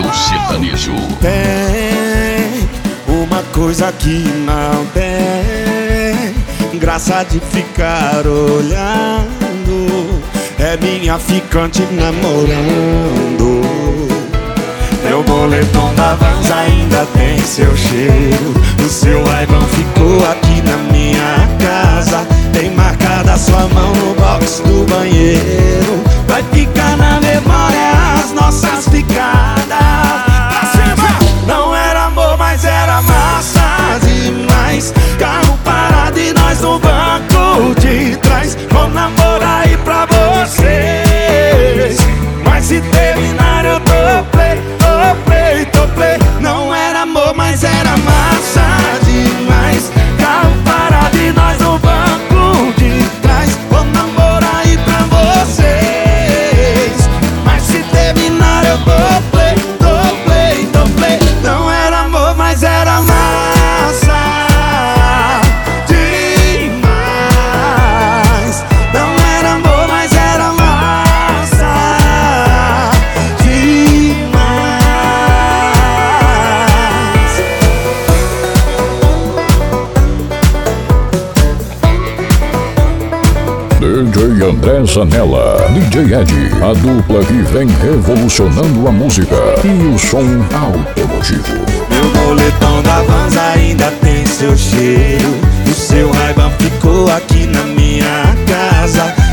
do sertanejo. Tem uma coisa que não tem graça de ficar olhando, é minha ficante namorando. Meu moletom da Vans ainda tem seu cheiro, o seu Ray-Ban ficou aqui na minha casa. Tem marcada sua mão no box do banheiro, vai ficar na memória as nossas picadas. Pra cima! Não era amor, mas era massa demais. Carro parado e nós no banco de trás. Vou namorar aí pra vocês, mas se terminar eu tô play. Não era amor, mas era massa demais. Carro parado e nós no banco de trás. Vou namorar aí pra vocês, mas se terminar eu tô play. Não era amor, mas era massa demais. Não era amor, mas era massa demais. DJ André Zanella, DJ Ed, a dupla que vem revolucionando a música e o som automotivo. Meu moletom da Vans ainda tem seu cheiro, o seu Ray-Ban ficou aqui na minha casa.